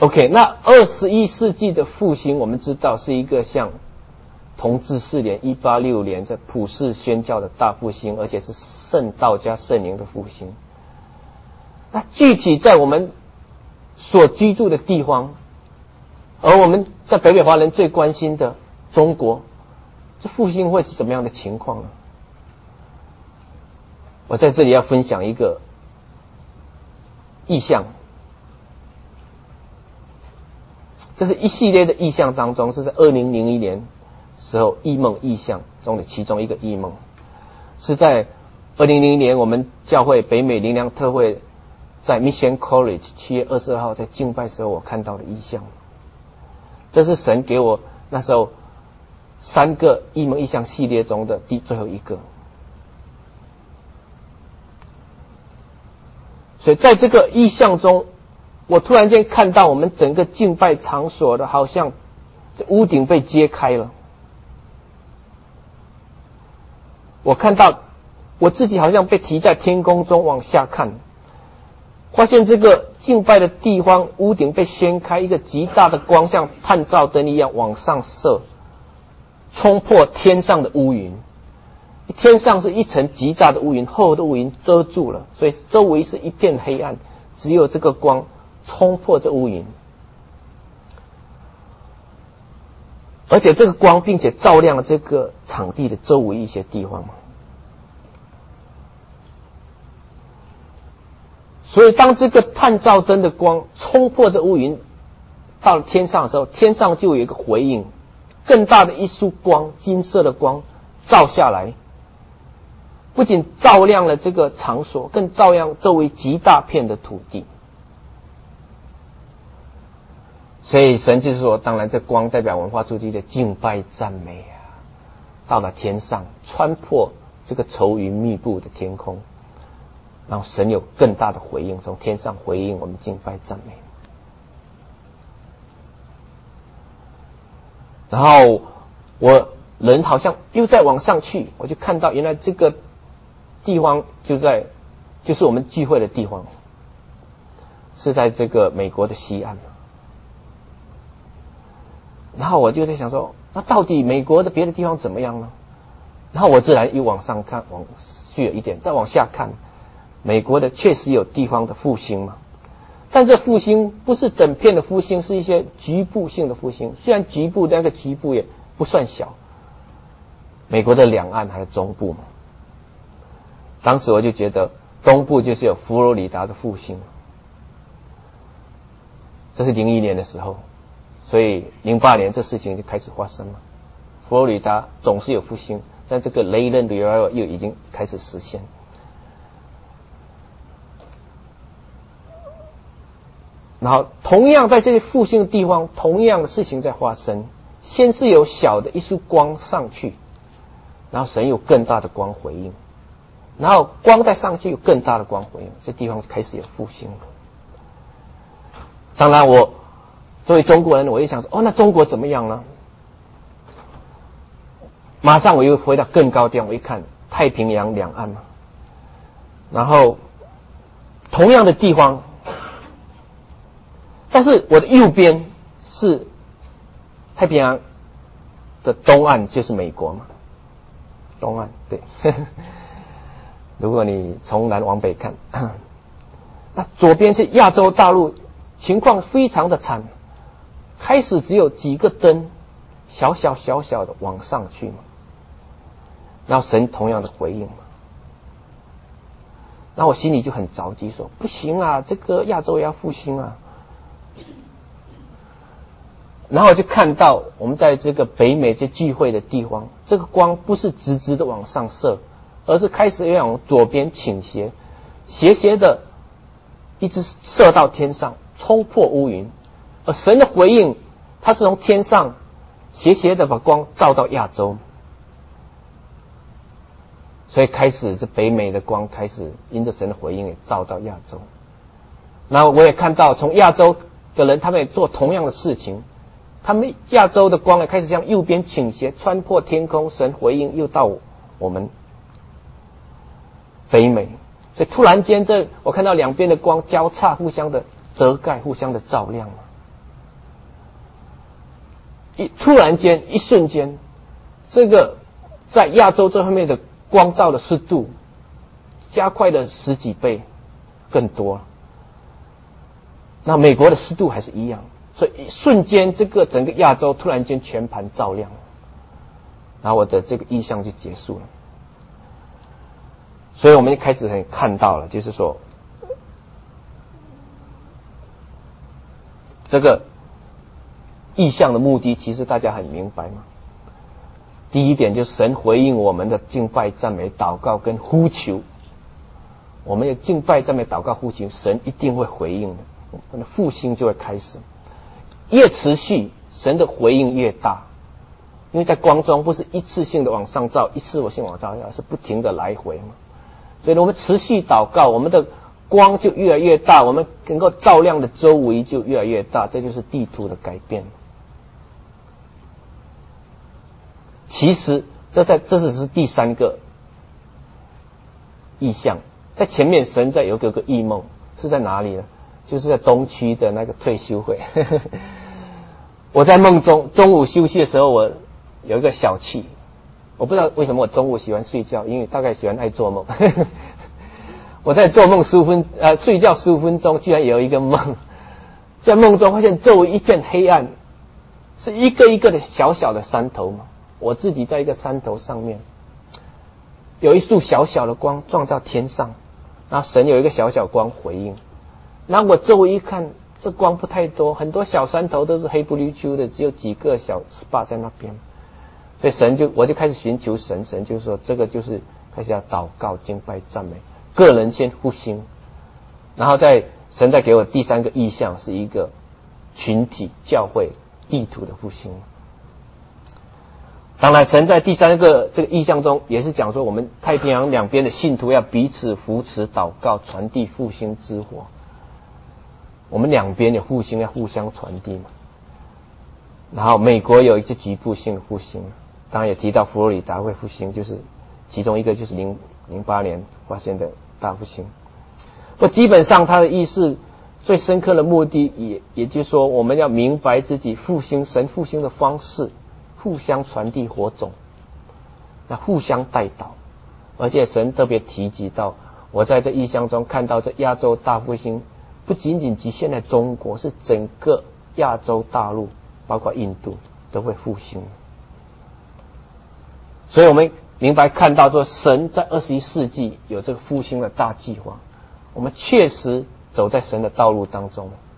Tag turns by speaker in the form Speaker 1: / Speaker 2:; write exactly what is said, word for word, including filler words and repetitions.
Speaker 1: OK， 那二十一世纪的复兴，我们知道是一个像同治四年一八六年在普世宣教的大复兴，而且是圣道加圣灵的复兴。那具体在我们所居住的地方，而我们在北美华人最关心的中国，这复兴会是怎么样的情况呢？我在这里要分享一个意象，这是一系列的意象当中，是在二零零一年时候异梦意象中的其中一个异梦，是在二零零一年我们教会北美灵粮特会在 Mission College 七月二十二号在敬拜时候我看到的意象。这是神给我那时候三个异梦意象系列中的第最后一个。所以在这个意象中，我突然间看到我们整个敬拜场所的好像这屋顶被揭开了，我看到我自己好像被提在天空中往下看，发现这个敬拜的地方屋顶被掀开，一个极大的光像探照灯一样往上射，冲破天上的乌云。天上是一层极大的乌云，厚的乌云遮住了，所以周围是一片黑暗，只有这个光冲破这乌云，而且这个光并且照亮了这个场地的周围一些地方。所以当这个探照灯的光冲破这乌云到了天上的时候，天上就有一个回应，更大的一束光，金色的光照下来，不仅照亮了这个场所，更照亮周围极大片的土地。所以神就是说，当然这光代表文化主题的敬拜赞美啊，到了天上，穿破这个愁云密布的天空，然后神有更大的回应，从天上回应我们敬拜赞美。然后我人好像又再往上去，我就看到原来这个地方就在就是我们聚会的地方，是在这个美国的西岸。然后我就在想说，那到底美国的别的地方怎么样呢？然后我自然又往上看，往去了一点，再往下看，美国的确实有地方的复兴嘛，但这复兴不是整片的复兴，是一些局部性的复兴。虽然局部，但那个局部也不算小。美国的两岸还有中部嘛，当时我就觉得东部就是有佛罗里达的复兴，这是零一年的时候，所以零八年这事情就开始发生了。佛罗里达总是有复兴，但这个雷人 revival 又已经开始实现。然后同样在这些复兴的地方，同样的事情在发生。先是有小的一束光上去，然后神有更大的光回应，然后光再上去有更大的光回应，这地方开始有复兴了。当然我作为中国人，我也想说，哦，那中国怎么样呢？马上我又回到更高地方，我一看太平洋两岸嘛，然后同样的地方，但是我的右边是太平洋的东岸，就是美国嘛，东岸对。如果你从南往北看，那左边是亚洲大陆，情况非常的惨，开始只有几个灯，小小小小的往上去嘛，然后神同样的回应嘛，然后我心里就很着急说，不行啊，这个亚洲也要复兴啊。然后我就看到我们在这个北美这聚会的地方，这个光不是直直的往上射，而是开始要往左边倾斜，斜斜的一直射到天上，冲破乌云。而神的回应，他是从天上斜斜的把光照到亚洲，所以开始这北美的光开始因着神的回应也照到亚洲。然后我也看到从亚洲的人，他们也做同样的事情，他们亚洲的光也开始向右边倾斜，穿破天空，神回应又到我们北美。所以突然间这我看到两边的光交叉，互相的遮盖，互相的照亮了。 一突然间一瞬间，这个在亚洲这方面的光照的速度加快了十几倍更多。那美国的速度还是一样，所以一瞬间这个整个亚洲突然间全盘照亮，然后我的这个意象就结束了。所以我们一开始很看到了，就是说这个意象的目的其实大家很明白嘛。第一点就是神回应我们的敬拜赞美祷告跟呼求，我们的敬拜赞美祷告呼求神一定会回应的，我们的复兴就会开始，越持续神的回应越大。因为在光中不是一次性的往上照，一次性往上照，是不停的来回嘛。所以我们持续祷告，我们的光就越来越大，我们能够照亮的周围就越来越大，这就是地图的改变。其实这在这只是第三个意象，在前面神在有个个异梦，是在哪里呢？就是在东区的那个退休会。我在梦中中午休息的时候，我有一个小气，我不知道为什么我中午喜欢睡觉，因为大概喜欢爱做梦。我在做梦十五分呃睡觉十五分钟，居然有一个梦，在梦中发现周围一片黑暗，是一个一个的小小的山头嘛。我自己在一个山头上面，有一束小小的光撞到天上，然后神有一个小小光回应。然后我周围一看，这光不太多，很多小山头都是黑不溜秋的，只有几个小 S P A 在那边。所以神就我就开始寻求神，神就说这个就是开始要祷告、敬拜、赞美，个人先复兴，然后再神再给我第三个意象，是一个群体教会地图的复兴。当然神在第三个这个意象中也是讲说，我们太平洋两边的信徒要彼此扶持祷告，传递复兴之火。我们两边的复兴要互相传递嘛。然后美国有一些局部性的复兴，当然也提到佛罗里达会复兴，就是其中一个就是零零八年发现的大复兴。不，基本上它的意思最深刻的目的也也就是说，我们要明白自己复兴神复兴的方式，互相传递火种，那互相带导。而且神特别提及到，我在这异象中看到这亚洲大复兴不仅仅局限在中国，是整个亚洲大陆包括印度都会复兴。所以我们明白看到说，神在二十一世纪有这个复兴的大计划，我们确实走在神的道路当中。